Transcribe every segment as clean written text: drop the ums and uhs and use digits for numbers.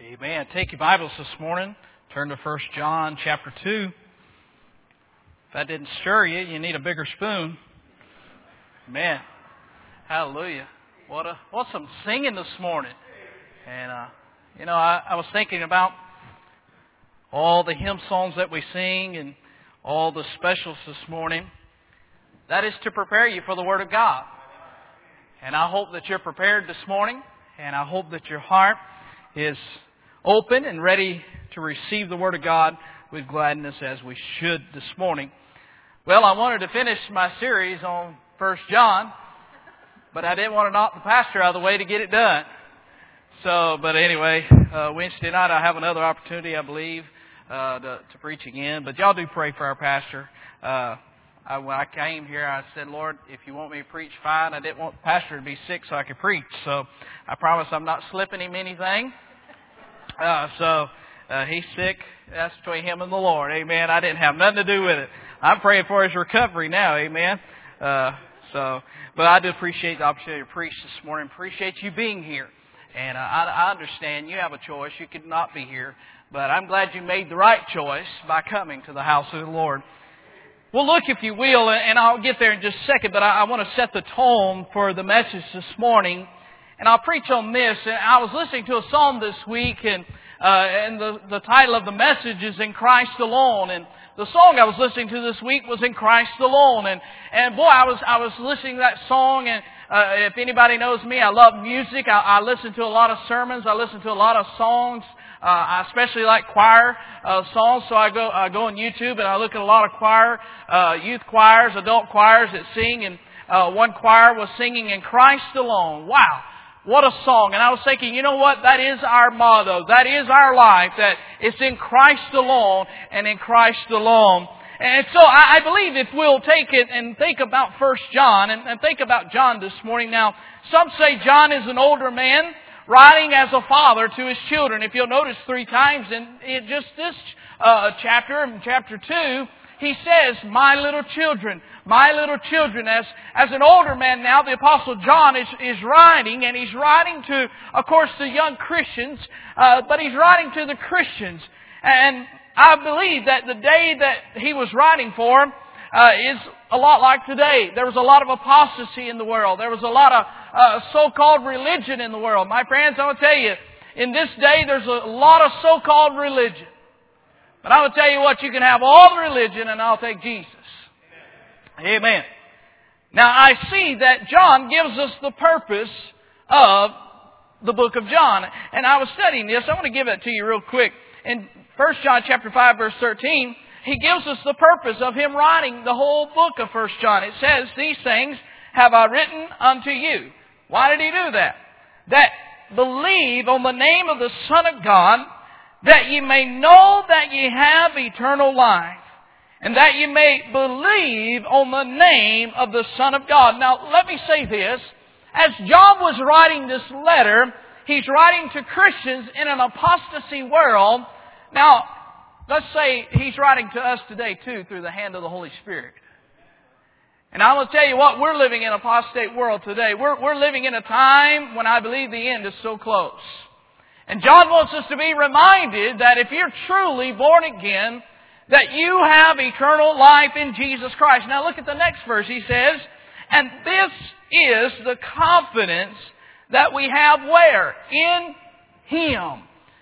Amen. Take your Bibles this morning. Turn to 1 John chapter 2. If that didn't stir you, you need a bigger spoon. Amen. Hallelujah. What's some singing this morning? And, I was thinking about all the hymn songs that we sing and all the specials this morning. That is to prepare you for the Word of God. And I hope that you're prepared this morning. And I hope that your heart is open and ready to receive the Word of God with gladness as we should this morning. Well, I wanted to finish my series on 1 John, but I didn't want to knock the pastor out of the way to get it done. But anyway, Wednesday night I have another opportunity, I believe, to preach again. But y'all do pray for our pastor. When I came here, I said, Lord, if you want me to preach, fine. I didn't want the pastor to be sick so I could preach. So I promise I'm not slipping him anything. He's sick. That's between him and the Lord. Amen. I didn't have nothing to do with it. I'm praying for his recovery now. Amen. But I do appreciate the opportunity to preach this morning. Appreciate you being here. And I understand you have a choice. You could not be here. But I'm glad you made the right choice by coming to the house of the Lord. Well, look, if you will, and I'll get there in just a second, but I want to set the tone for the message this morning. And I'll preach on this. And I was listening to a psalm this week, and the title of the message is In Christ Alone. And the song I was listening to this week was In Christ Alone. And boy, I was listening to that song, and if anybody knows me, I love music. I listen to a lot of sermons. I listen to a lot of songs. I especially like choir songs, so I go on YouTube and I look at a lot of choir, youth choirs, adult choirs that sing, and one choir was singing In Christ Alone. Wow, what a song. And I was thinking, you know what, that is our motto, that is our life, that it's in Christ alone and in Christ alone. And so I believe if we'll take it and think about 1 John, and think about John this morning. Now, some say John is an older man, writing as a father to his children. If you'll notice 3 times in just this chapter, in chapter 2, he says, my little children, my little children. As an older man now, the Apostle John is writing, and he's writing to, of course, the young Christians, but he's writing to the Christians. And I believe that the day that he was writing for is a lot like today. There was a lot of apostasy in the world. There was a lot of so-called religion in the world. My friends, I will tell you, in this day there's a lot of so-called religion. But I will tell you what, you can have all the religion and I'll take Jesus. Amen. Now I see that John gives us the purpose of the book of John. And I was studying this. I want to give it to you real quick. In 1 John chapter 5 verse 13, he gives us the purpose of him writing the whole book of 1 John. It says, these things have I written unto you. Why did he do that? That believe on the name of the Son of God, that ye may know that ye have eternal life, and that ye may believe on the name of the Son of God. Now, let me say this. As John was writing this letter, he's writing to Christians in an apostasy world. Now, let's say he's writing to us today, too, through the hand of the Holy Spirit. And I will tell you what, we're living in an apostate world today. We're living in a time when I believe the end is so close. And John wants us to be reminded that if you're truly born again, that you have eternal life in Jesus Christ. Now look at the next verse. He says, and this is the confidence that we have where? In Him.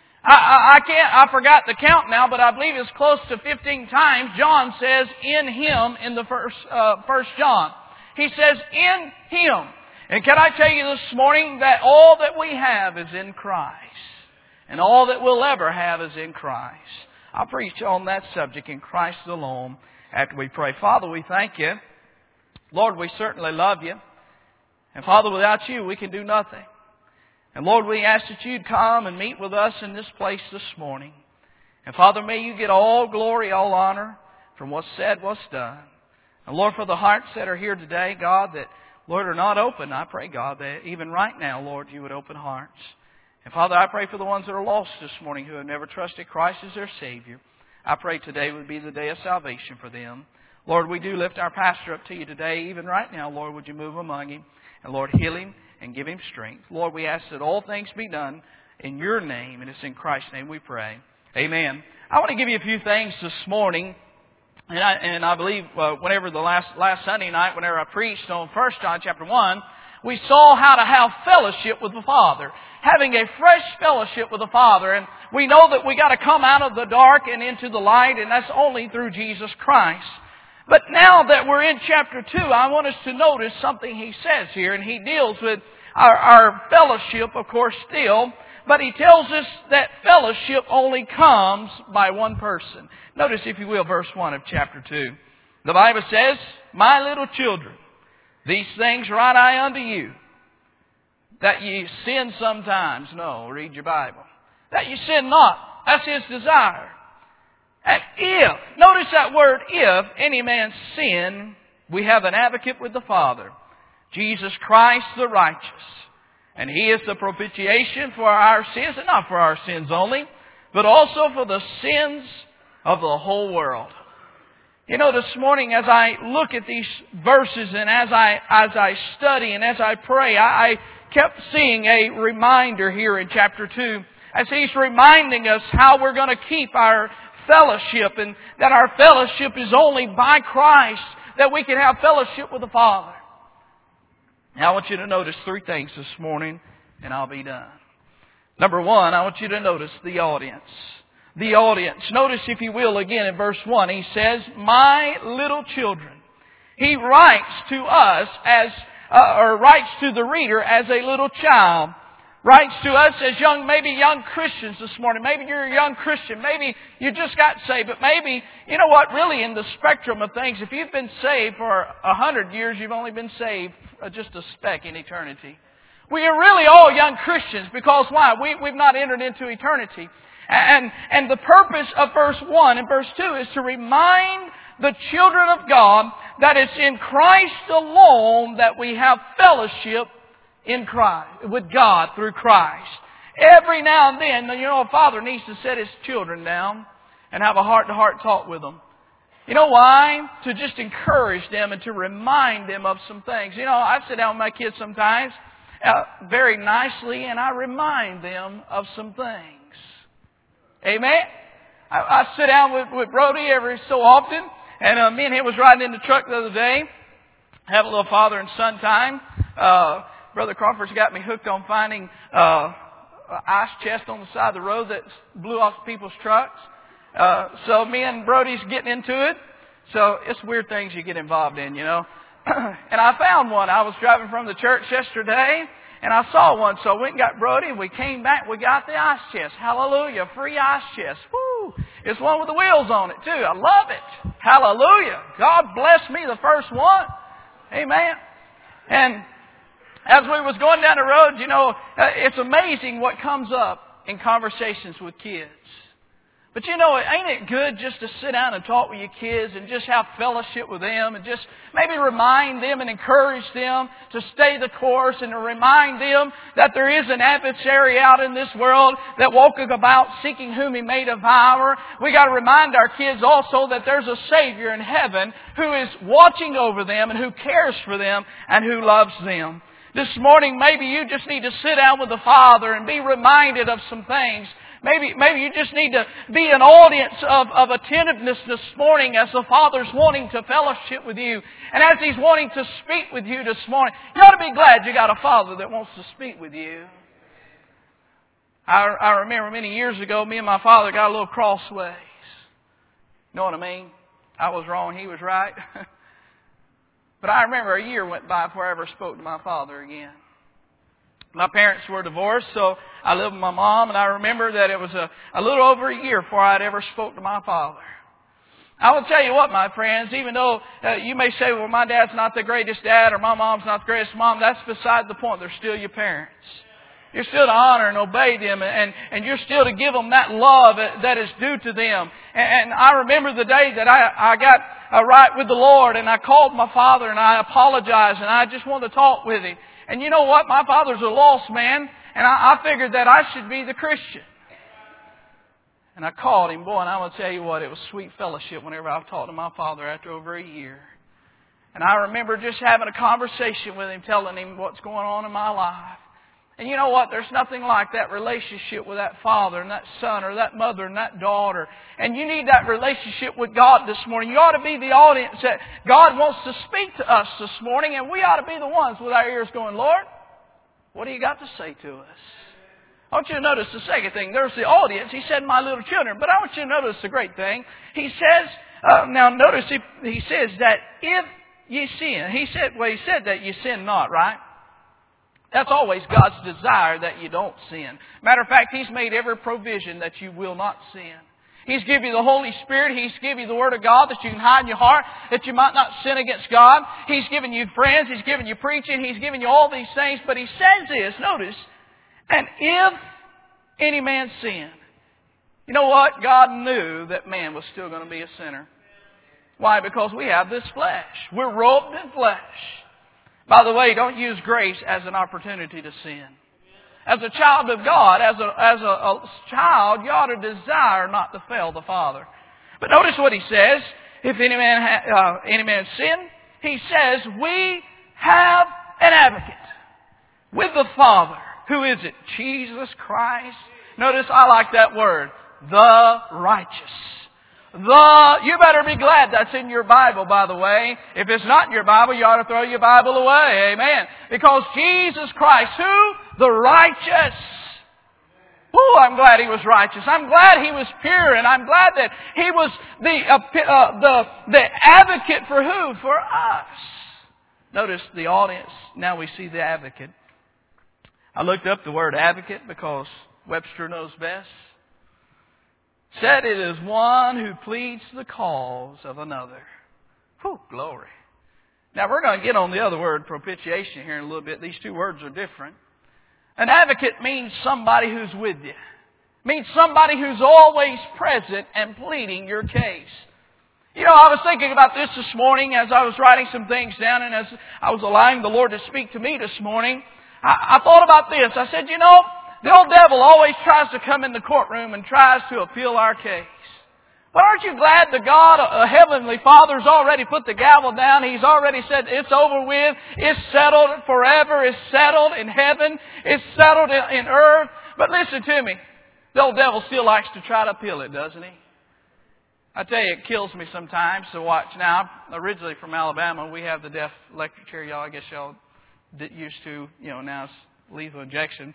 I forgot the count now, but I believe it's close to 15 times John says in Him in the first John. He says in Him. And can I tell you this morning that all that we have is in Christ. And all that we'll ever have is in Christ. I'll preach on that subject, in Christ alone, after we pray. Father, we thank You. Lord, we certainly love You. And Father, without You, we can do nothing. And Lord, we ask that You'd come and meet with us in this place this morning. And Father, may You get all glory, all honor from what's said, what's done. And Lord, for the hearts that are here today, God, that, Lord, are not open, I pray, God, that even right now, Lord, You would open hearts. And Father, I pray for the ones that are lost this morning who have never trusted Christ as their Savior. I pray today would be the day of salvation for them. Lord, we do lift our pastor up to You today. Even right now, Lord, would You move among him? And Lord, heal him and give him strength. Lord, we ask that all things be done in your name, and it's in Christ's name we pray. Amen. I want to give you a few things this morning. And I believe whenever the last Sunday night, whenever I preached on 1 John chapter 1, we saw how to have fellowship with the Father. Having a fresh fellowship with the Father. And we know that we got to come out of the dark and into the light, and that's only through Jesus Christ. But now that we're in chapter 2, I want us to notice something he says here, and he deals with our fellowship, of course, still. But he tells us that fellowship only comes by one person. Notice, if you will, verse 1 of chapter 2. The Bible says, "My little children, these things write I unto you, that ye sin sometimes." No, read your Bible. "That ye sin not." That's his desire. And if, notice that word, if any man sin, we have an advocate with the Father, Jesus Christ the righteous. And He is the propitiation for our sins, and not for our sins only, but also for the sins of the whole world. You know, this morning as I look at these verses and as I study and as I pray, I kept seeing a reminder here in chapter 2 as He's reminding us how we're going to keep our fellowship, and that our fellowship is only by Christ that we can have fellowship with the Father. Now I want you to notice three things this morning, and I'll be done. Number one, I want you to notice the audience. The audience. Notice, if you will, again in verse 1, he says, "My little children." He writes to us or writes to the reader as a little child. Writes to us as maybe young Christians this morning. Maybe you're a young Christian. Maybe you just got saved. But maybe, you know what, really in the spectrum of things, if you've been saved for 100 years, you've only been saved just a speck in eternity. We are really all young Christians because why? We've not entered into eternity. And the purpose of verse 1 and verse 2 is to remind the children of God that it's in Christ alone that we have fellowship in Christ, with God through Christ. Every now and then, you know, a father needs to set his children down and have a heart-to-heart talk with them. You know why? To just encourage them and to remind them of some things. You know, I sit down with my kids sometimes very nicely and I remind them of some things. Amen? I sit down with Brody every so often, and me and him was riding in the truck the other day, have a little father and son time. Brother Crawford's got me hooked on finding ice chest on the side of the road that blew off people's trucks. So me and Brody's getting into it. So it's weird things you get involved in, you know. And I found one. I was driving from the church yesterday, and I saw one. So I went and got Brody, and we came back. We got the ice chest. Hallelujah. Free ice chest. Woo! It's one with the wheels on it, too. I love it. Hallelujah. God bless me, the first one. Amen. And as we was going down the road, you know, it's amazing what comes up in conversations with kids. But you know, ain't it good just to sit down and talk with your kids and just have fellowship with them and just maybe remind them and encourage them to stay the course and to remind them that there is an adversary out in this world that walketh about seeking whom he may devour. We got to remind our kids also that there's a Savior in heaven who is watching over them and who cares for them and who loves them. This morning, maybe you just need to sit down with the Father and be reminded of some things. Maybe you just need to be an audience of attentiveness this morning as the Father's wanting to fellowship with you. And as He's wanting to speak with you this morning, you ought to be glad you got a Father that wants to speak with you. I remember many years ago, me and my father got a little crossways. You know what I mean? I was wrong, he was right. But I remember a year went by before I ever spoke to my father again. My parents were divorced, so I lived with my mom, and I remember that it was a little over a year before I'd ever spoke to my father. I will tell you what, my friends, even though you may say, well, my dad's not the greatest dad or my mom's not the greatest mom, that's beside the point. They're still your parents. You're still to honor and obey them, and you're still to give them that love that is due to them. And I remember the day that I got right with the Lord, and I called my father, and I apologized, and I just wanted to talk with him. And you know what? My father's a lost man, and I figured that I should be the Christian. And I called him, boy, and I'm going to tell you what, it was sweet fellowship whenever I talked to my father after over a year. And I remember just having a conversation with him, telling him what's going on in my life. And you know what? There's nothing like that relationship with that father and that son or that mother and that daughter. And you need that relationship with God this morning. You ought to be the audience that God wants to speak to us this morning. And we ought to be the ones with our ears going, Lord, what do you got to say to us? I want you to notice the second thing. There's the audience. He said, my little children. But I want you to notice the great thing. He says, now notice he says that if ye sin. He said that you sin not, right? That's always God's desire that you don't sin. Matter of fact, He's made every provision that you will not sin. He's given you the Holy Spirit. He's given you the Word of God that you can hide in your heart, that you might not sin against God. He's given you friends. He's given you preaching. He's given you all these things. But He says this, notice, and if any man sin. You know what? God knew that man was still going to be a sinner. Why? Because we have this flesh. We're robed in flesh. By the way, don't use grace as an opportunity to sin. As a child of God, as a child, you ought to desire not to fail the Father. But notice what he says. If any man sin, he says, we have an advocate with the Father. Who is it? Jesus Christ. Notice I like that word. The righteous. You better be glad that's in your Bible, by the way. If it's not in your Bible, you ought to throw your Bible away. Amen. Because Jesus Christ, who? The righteous. Oh, I'm glad He was righteous. I'm glad He was pure. And I'm glad that He was the advocate for who? For us. Notice the audience. Now we see the advocate. I looked up the word advocate because Webster knows best. Said it is one who pleads the cause of another. Whew, glory. Now we're going to get on the other word, propitiation, here in a little bit. These two words are different. An advocate means somebody who's with you. It means somebody who's always present and pleading your case. You know, I was thinking about this morning as I was writing some things down and as I was allowing the Lord to speak to me this morning. I thought about this. I said, you know, the old devil always tries to come in the courtroom and tries to appeal our case. But aren't you glad that God, a Heavenly Father, has already put the gavel down? He's already said it's over with. It's settled forever. It's settled in heaven. It's settled in earth. But listen to me. The old devil still likes to try to appeal it, doesn't he? I tell you, it kills me sometimes to watch. Now, I'm originally from Alabama. We have the deaf electric chair. Y'all, I guess y'all used to, now it's lethal injection.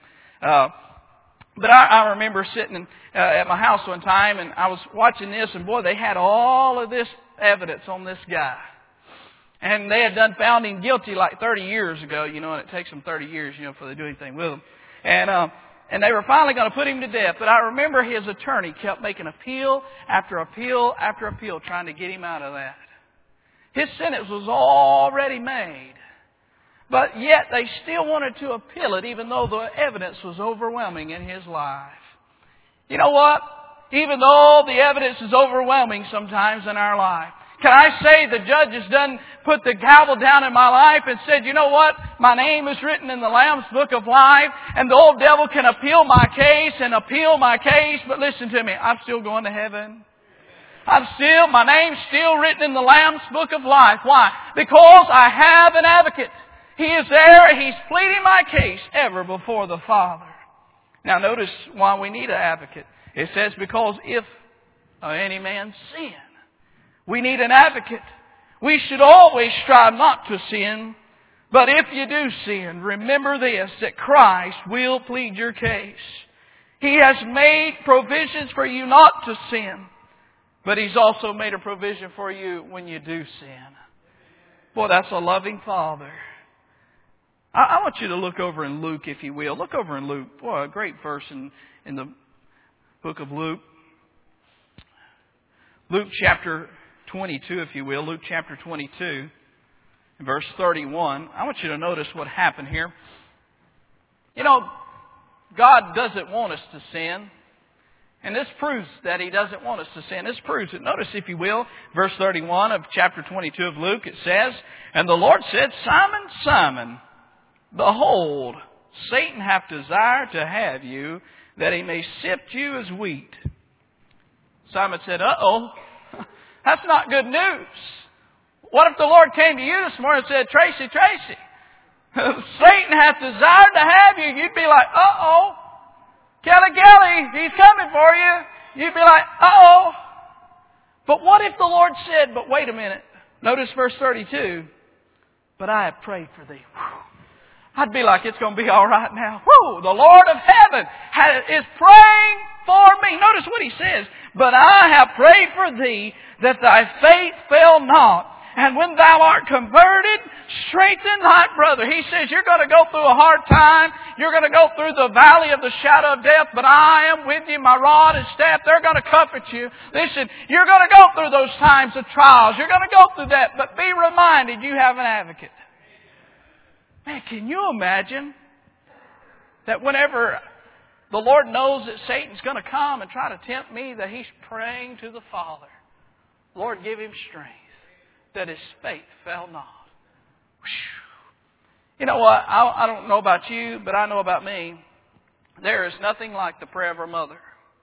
But I remember sitting at my house one time and I was watching this and boy, they had all of this evidence on this guy. And they had found him guilty like 30 years ago, and it takes them 30 years, before they do anything with him. And they were finally going to put him to death. But I remember his attorney kept making appeal after appeal after appeal trying to get him out of that. His sentence was already made. But yet they still wanted to appeal it even though the evidence was overwhelming in his life. You know what? Even though the evidence is overwhelming sometimes in our life. Can I say the judge has done put the gavel down in my life and said, you know what? My name is written in the Lamb's Book of Life and the old devil can appeal my case and appeal my case. But listen to me, I'm still going to heaven. My name's still written in the Lamb's Book of Life. Why? Because I have an advocate. He is there. He's pleading my case ever before the Father. Now notice why we need an advocate. It says because if any man sin, we need an advocate. We should always strive not to sin. But if you do sin, remember this, that Christ will plead your case. He has made provisions for you not to sin. But He's also made a provision for you when you do sin. Boy, that's a loving Father. I want you to look over in Luke, if you will. Look over in Luke. Boy, a great verse in the book of Luke. Luke chapter 22, if you will. Luke chapter 22, verse 31. I want you to notice what happened here. God doesn't want us to sin. And this proves that He doesn't want us to sin. This proves it. Notice, if you will, verse 31 of chapter 22 of Luke. It says, and the Lord said, Simon, Simon, behold, Satan hath desired to have you, that he may sift you as wheat. Simon said, uh-oh, that's not good news. What if the Lord came to you this morning and said, Tracy, Satan hath desired to have you. You'd be like, uh-oh. Kelly, he's coming for you. You'd be like, uh-oh. But what if the Lord said, but wait a minute. Notice verse 32. But I have prayed for thee. I'd be like, it's going to be all right now. Woo! The Lord of heaven is praying for me. Notice what he says. But I have prayed for thee that thy faith fail not. And when thou art converted, strengthen thy brother. He says you're going to go through a hard time. You're going to go through the valley of the shadow of death. But I am with you. My rod and staff, they're going to comfort you. Listen, you're going to go through those times of trials. You're going to go through that. But be reminded you have an advocate. Man, can you imagine that whenever the Lord knows that Satan's going to come and try to tempt me, that he's praying to the Father, Lord, give him strength, that his faith fail not. Whew. You know what? I don't know about you, but I know about me. There is nothing like the prayer of a mother.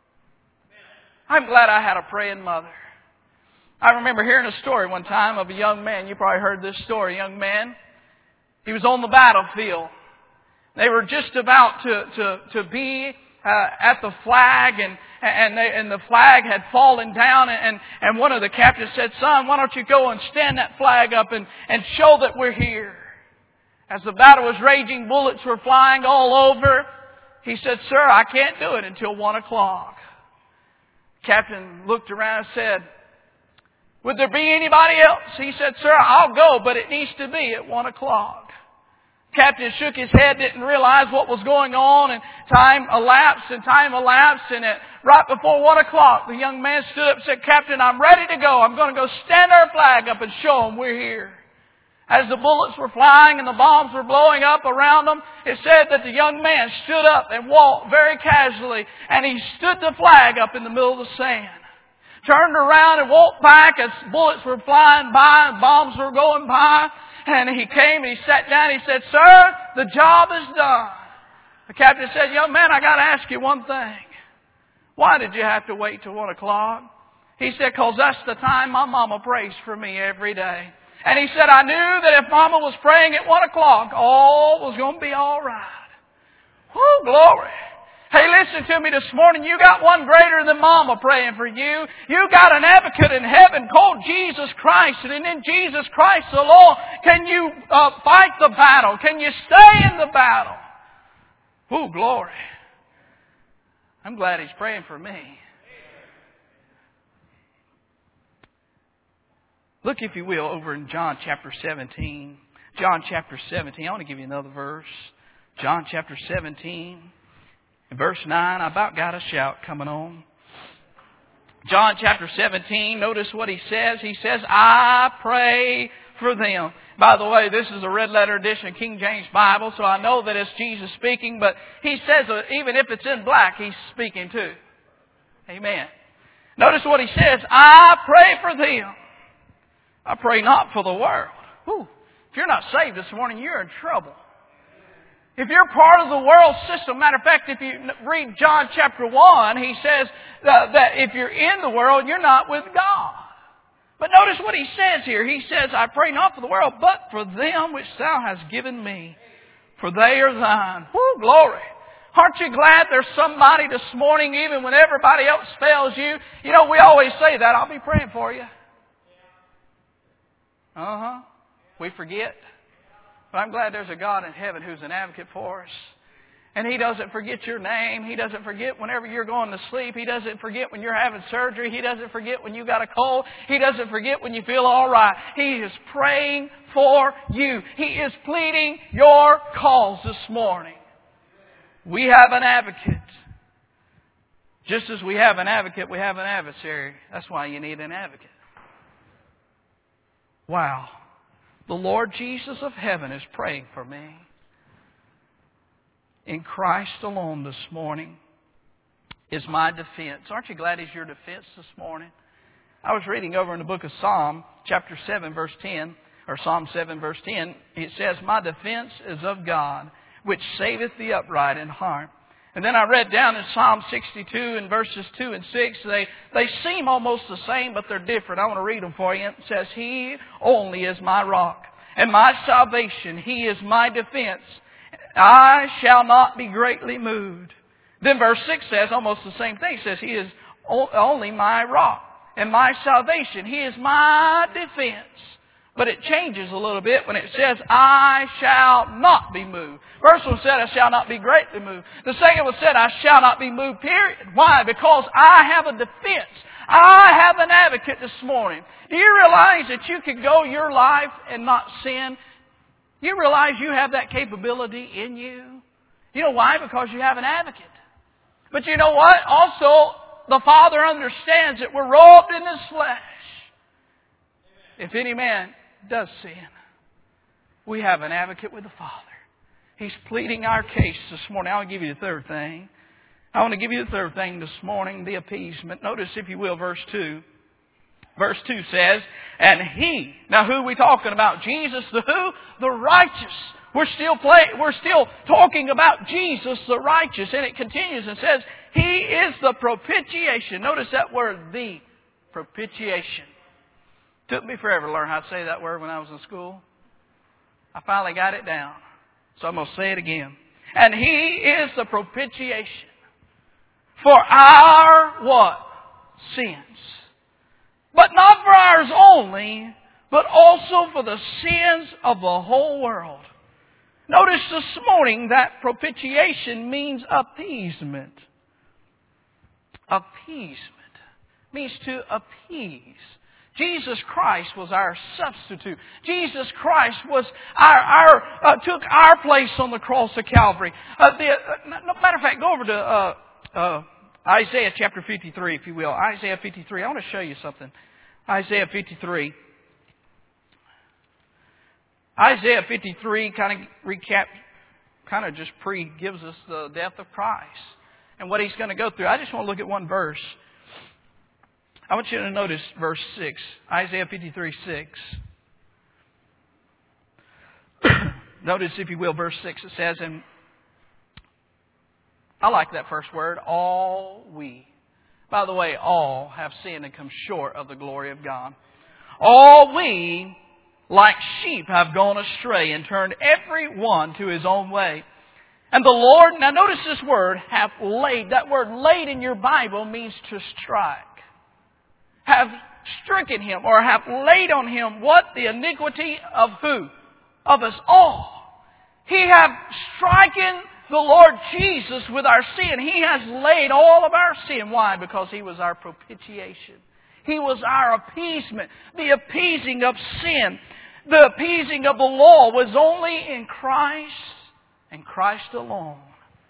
I'm glad I had a praying mother. I remember hearing a story one time of a young man. You probably heard this story. A young man. He was on the battlefield. They were just about to be at the flag, and the flag had fallen down, and one of the captains said, "Son, why don't you go and stand that flag up and show that we're here?" As the battle was raging, bullets were flying all over. He said, "Sir, I can't do it until 1 o'clock." The captain looked around and said, "Would there be anybody else?" He said, "Sir, I'll go, but it needs to be at 1 o'clock." Captain shook his head, didn't realize what was going on, and time elapsed, and right before 1 o'clock, the young man stood up and said, "Captain, I'm ready to go. I'm going to go stand our flag up and show them we're here." As the bullets were flying and the bombs were blowing up around them, it said that the young man stood up and walked very casually, and he stood the flag up in the middle of the sand. Turned around and walked back as bullets were flying by and bombs were going by. And he came and he sat down and he said, "Sir, the job is done." The captain said, "Young man, I got to ask you one thing. Why did you have to wait till 1 o'clock?" He said, "'Cause that's the time my mama prays for me every day." And he said, "I knew that if mama was praying at 1 o'clock, all was going to be all right." Woo, glory. Hey, listen to me this morning. You got one greater than mama praying for you. You got an advocate in heaven called Jesus Christ. And in Jesus Christ alone can you fight the battle. Can you stay in the battle? Ooh, glory. I'm glad he's praying for me. Look, if you will, over in John chapter 17. John chapter 17. I want to give you another verse. John chapter 17. In verse 9, I about got a shout coming on. John chapter 17, notice what he says. He says, "I pray for them." By the way, this is a red letter edition of King James Bible, so I know that it's Jesus speaking, but he says even if it's in black, he's speaking too. Amen. Notice what he says, "I pray for them. I pray not for the world." Whew. If you're not saved this morning, you're in trouble. If you're part of the world system, matter of fact, if you read John chapter 1, he says that if you're in the world, you're not with God. But notice what he says here. He says, "I pray not for the world, but for them which thou hast given me, for they are thine." Woo, glory. Aren't you glad there's somebody this morning, even when everybody else fails you? You know, we always say that. "I'll be praying for you." We forget. But I'm glad there's a God in heaven who's an advocate for us. And He doesn't forget your name. He doesn't forget whenever you're going to sleep. He doesn't forget when you're having surgery. He doesn't forget when you got a cold. He doesn't forget when you feel all right. He is praying for you. He is pleading your cause this morning. We have an advocate. Just as we have an advocate, we have an adversary. That's why you need an advocate. Wow. The Lord Jesus of heaven is praying for me. In Christ alone this morning is my defense. Aren't you glad He's your defense this morning? I was reading over in the book of Psalm, chapter 7, verse 10, or Psalm 7, verse 10. It says, "My defense is of God, which saveth the upright in heart." And then I read down in Psalm 62 in verses 2 and 6. They seem almost the same, but they're different. I want to read them for you. It says, "He only is my rock and my salvation. He is my defense. I shall not be greatly moved. Then verse 6 says almost the same thing. It says, He is only my rock and my salvation. He is my defense. But it changes a little bit when it says, I shall not be moved. First one said, I shall not be greatly moved. The second one said, I shall not be moved, period. Why? Because I have a defense. I have an advocate this morning. Do you realize that you can go your life and not sin? You realize you have that capability in you? You know why? Because you have an advocate. But you know what? Also, the Father understands that we're robed in this flesh. If any man does sin, we have an advocate with the Father. He's pleading our case this morning. I'll give you the third thing. I want to give you the third thing this morning, the appeasement. Notice, if you will, verse 2. Verse 2 says, and He. Now, who are we talking about? Jesus, the who? The righteous. We're still talking about Jesus, the righteous. And it continues and says, He is the propitiation. Notice that word, the propitiation. Took me forever to learn how to say that word when I was in school. I finally got it down. So I'm going to say it again. And He is the propitiation for our what? Sins. But not for ours only, but also for the sins of the whole world. Notice this morning that propitiation means appeasement. Appeasement means to appease. Jesus Christ was our substitute. Jesus Christ was took our place on the cross of Calvary. Matter of fact, go over to Isaiah chapter 53, if you will. Isaiah 53. I want to show you something. Isaiah 53. Isaiah 53 gives us the death of Christ and what He's going to go through. I just want to look at one verse. I want you to notice verse 6. Isaiah 53, 6. Notice, if you will, verse 6. It says, and I like that first word, all we. By the way, all have sinned and come short of the glory of God. All we, like sheep, have gone astray and turned every one to his own way. And the Lord, now notice this word, have laid. That word laid in your Bible means to strike. Have stricken Him, or have laid on Him what? The iniquity of who? Of us all. He have striken the Lord Jesus with our sin. He has laid all of our sin. Why? Because He was our propitiation. He was our appeasement. The appeasing of sin. The appeasing of the law was only in Christ and Christ alone.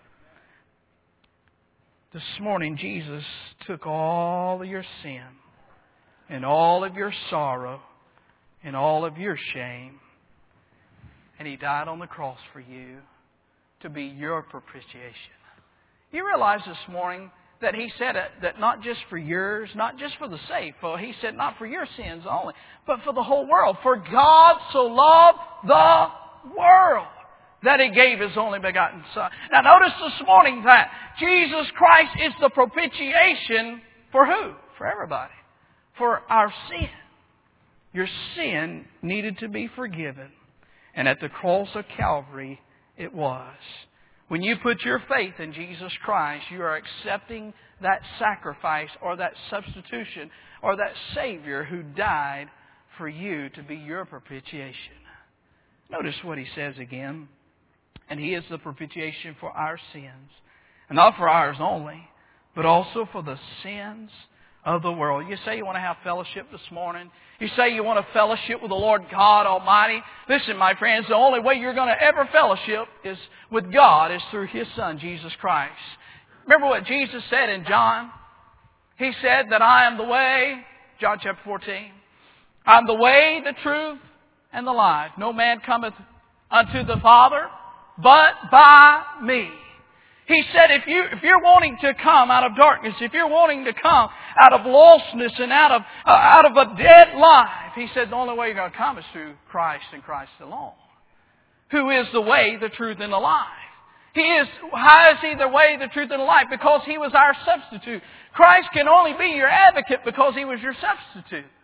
This morning, Jesus took all of your sin and all of your sorrow and all of your shame, and He died on the cross for you to be your propitiation. You realize this morning that He said that not just for yours, not just for the saved, for He said not for your sins only, but for the whole world. For God so loved the world that He gave His only begotten Son. Now notice this morning that Jesus Christ is the propitiation for who? For everybody. For our sin. Your sin needed to be forgiven. And at the cross of Calvary, it was. When you put your faith in Jesus Christ, you are accepting that sacrifice or that substitution or that Savior who died for you to be your propitiation. Notice what He says again. And He is the propitiation for our sins. And not for ours only, but also for the sins of the world. You say you want to have fellowship this morning. You say you want to fellowship with the Lord God Almighty. Listen, my friends, the only way you're going to ever fellowship is with God is through His Son, Jesus Christ. Remember what Jesus said in John? He said that I am the way, John chapter 14. I am the way, the truth, and the life. No man cometh unto the Father but by me. He said, if you're wanting to come out of darkness, if you're wanting to come out of lostness and out of a dead life, He said the only way you're going to come is through Christ and Christ alone, who is the way, the truth, and the life. How is He the way, the truth, and the life? Because He was our substitute. Christ can only be your advocate because He was your substitute.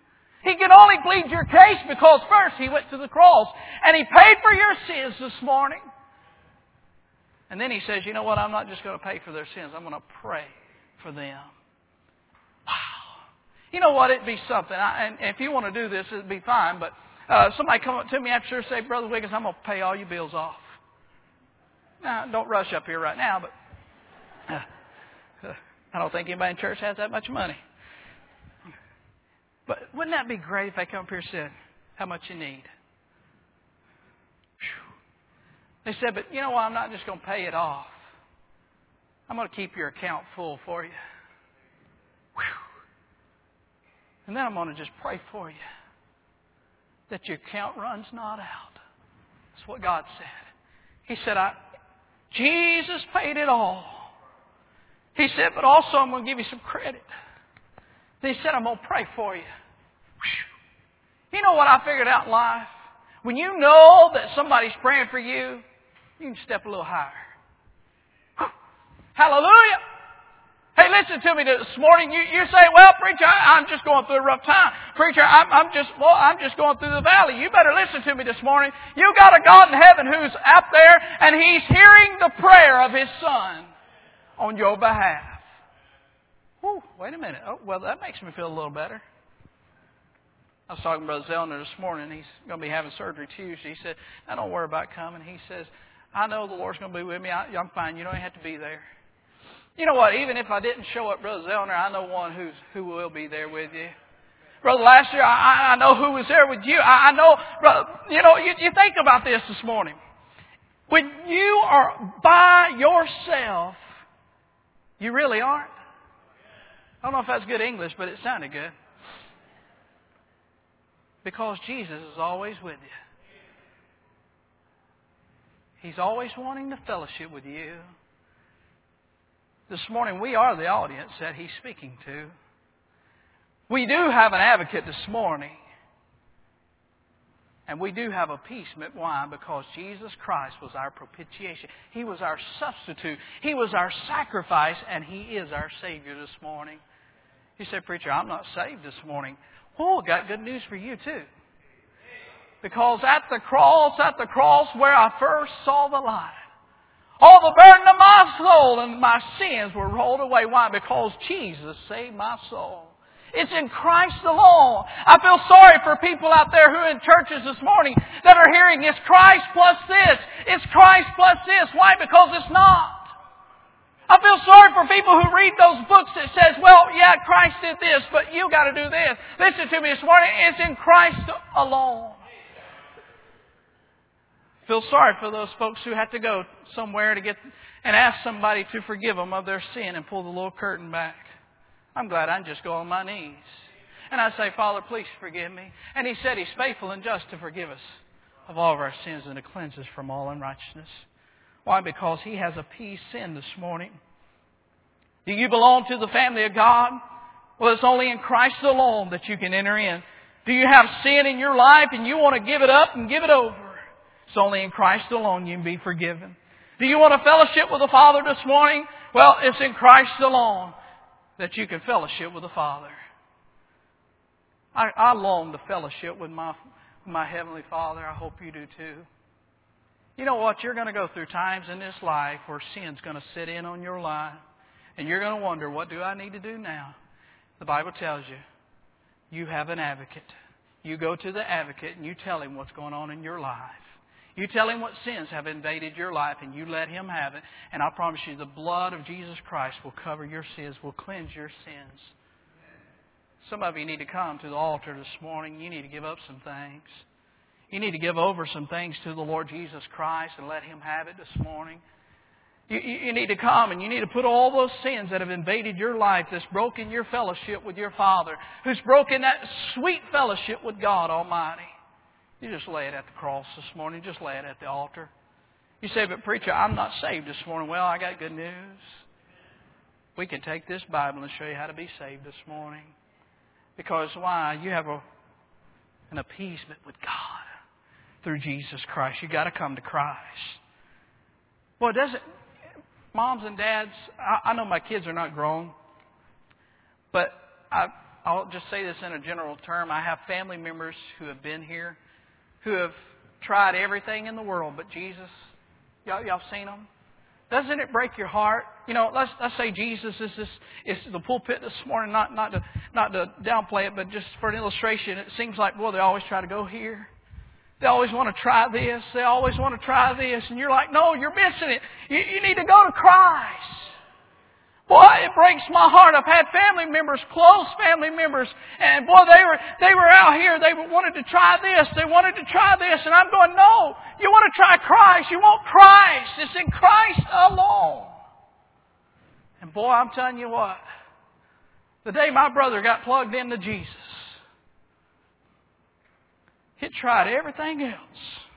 He can only plead your case because first He went to the cross and He paid for your sins this morning. And then He says, you know what, I'm not just going to pay for their sins. I'm going to pray for them. Wow. You know what, it'd be something. And if you want to do this, it'd be fine. But somebody come up to me after church and say, Brother Wiggins, I'm going to pay all your bills off. Now, don't rush up here right now, but I don't think anybody in church has that much money. But wouldn't that be great if they come up here and said, how much you need? They said, but you know what, I'm not just going to pay it off. I'm going to keep your account full for you. And then I'm going to just pray for you that your account runs not out. That's what God said. He said, Jesus paid it all. He said, but also I'm going to give you some credit. He said, I'm going to pray for you. You know what I figured out in life? When you know that somebody's praying for you, you can step a little higher. Hallelujah! Hey, listen to me this morning. You say, well, preacher, I'm just going through a rough time. Preacher, I'm just going through the valley. You better listen to me this morning. You got a God in heaven who's out there, and He's hearing the prayer of His Son on your behalf. Whew, wait a minute. Oh, well, that makes me feel a little better. I was talking to Brother Zellner this morning. He's going to be having surgery Tuesday. He said, I don't worry about coming. He says, I know the Lord's going to be with me. I'm fine. You don't have to be there. You know what? Even if I didn't show up, Brother Zellner, I know one who will be there with you. Brother, last year, I know who was there with you. I know, brother, you think about this morning. When you are by yourself, you really aren't. I don't know if that's good English, but it sounded good. Because Jesus is always with you. He's always wanting to fellowship with you. This morning, we are the audience that He's speaking to. We do have an advocate this morning. And we do have appeasement. Why? Because Jesus Christ was our propitiation. He was our substitute. He was our sacrifice, and He is our Savior this morning. You say, preacher, I'm not saved this morning. Oh, got good news for you too. Because at the cross where I first saw the light, all the burden of my soul and my sins were rolled away. Why? Because Jesus saved my soul. It's in Christ alone. I feel sorry for people out there who are in churches this morning that are hearing it's Christ plus this. It's Christ plus this. Why? Because it's not. I feel sorry for people who read those books that says, well, yeah, Christ did this, but you got to do this. Listen to me this morning. It's in Christ alone. I feel sorry for those folks who have to go somewhere to get and ask somebody to forgive them of their sin and pull the little curtain back. I'm glad I can just go on my knees. And I say, Father, please forgive me. And He said He's faithful and just to forgive us of all of our sins and to cleanse us from all unrighteousness. Why? Because He has appeased sin this morning. Do you belong to the family of God? Well, it's only in Christ alone that you can enter in. Do you have sin in your life and you want to give it up and give it over? It's only in Christ alone you can be forgiven. Do you want to fellowship with the Father this morning? Well, it's in Christ alone that you can fellowship with the Father. I long to fellowship with my Heavenly Father. I hope you do too. You know what? You're going to go through times in this life where sin's going to sit in on your life. And you're going to wonder, what do I need to do now? The Bible tells you, you have an advocate. You go to the advocate and you tell him what's going on in your life. You tell him what sins have invaded your life and you let him have it. And I promise you, the blood of Jesus Christ will cover your sins, will cleanse your sins. Some of you need to come to the altar this morning. You need to give up some things. You need to give over some things to the Lord Jesus Christ and let Him have it this morning. You need to come and you need to put all those sins that have invaded your life, that's broken your fellowship with your Father, who's broken that sweet fellowship with God Almighty. You just lay it at the cross this morning. Just lay it at the altar. You say, but preacher, I'm not saved this morning. Well, I got good news. We can take this Bible and show you how to be saved this morning. Because why? You have an appeasement with God through Jesus Christ. You got to come to Christ. Boy, does it... Moms and dads, I know my kids are not grown, but I'll just say this in a general term. I have family members who have been here, who have tried everything in the world but Jesus. Y'all seen them? Doesn't it break your heart? You know, let's say Jesus is the pulpit this morning. Not to downplay it, but just for an illustration. It seems like, boy, they always try to go here. They always want to try this. They always want to try this, and you're like, no, you're missing it. You need to go to Christ. Boy, it breaks my heart. I've had family members, close family members, and boy, they were out here. They wanted to try this. They wanted to try this, and I'm going, no. You want to try Christ. You want Christ. It's in Christ alone. And boy, I'm telling you what. The day my brother got plugged into Jesus, he tried everything else.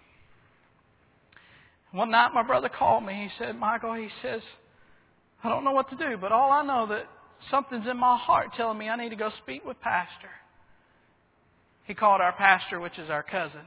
One night, my brother called me. He said, Michael, he says, I don't know what to do, but all I know that something's in my heart telling me I need to go speak with Pastor. He called our pastor, which is our cousin.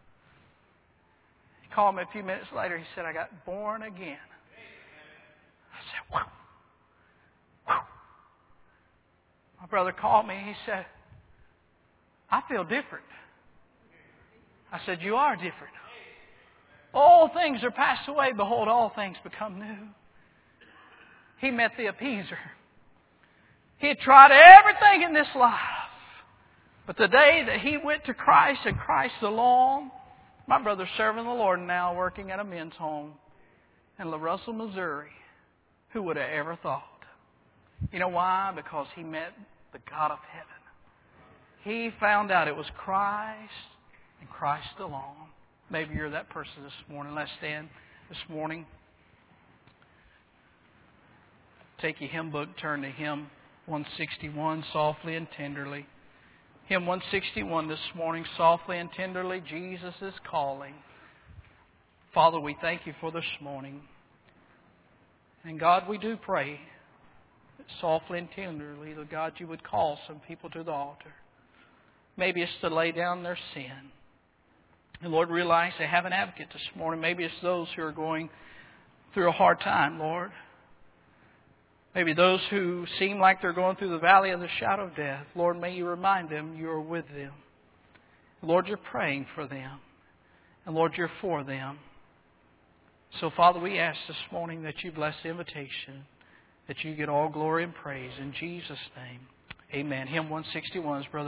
He called me a few minutes later. He said, I got born again. I said, wow. Wow. My brother called me. He said, I feel different. I said, you are different. All things are passed away. Behold, all things become new. He met the appeaser. He had tried everything in this life. But the day that he went to Christ and Christ alone, my brother's serving the Lord now, working at a men's home in La Russell, Missouri. Who would have ever thought? You know why? Because he met the God of heaven. He found out it was Christ and Christ alone. Maybe you're that person this morning. Let's stand this morning. Take your hymn book, turn to hymn 161, Softly and Tenderly. Hymn 161 this morning, Softly and Tenderly, Jesus is calling. Father, we thank you for this morning. And God, we do pray that softly and tenderly, that God, you would call some people to the altar. Maybe it's to lay down their sin. And Lord, realize they have an advocate this morning. Maybe it's those who are going through a hard time, Lord. Maybe those who seem like they're going through the valley of the shadow of death. Lord, may you remind them you are with them. Lord, you're praying for them. And Lord, you're for them. So, Father, we ask this morning that you bless the invitation, that you get all glory and praise. In Jesus' name, amen. Hymn 161 is Brother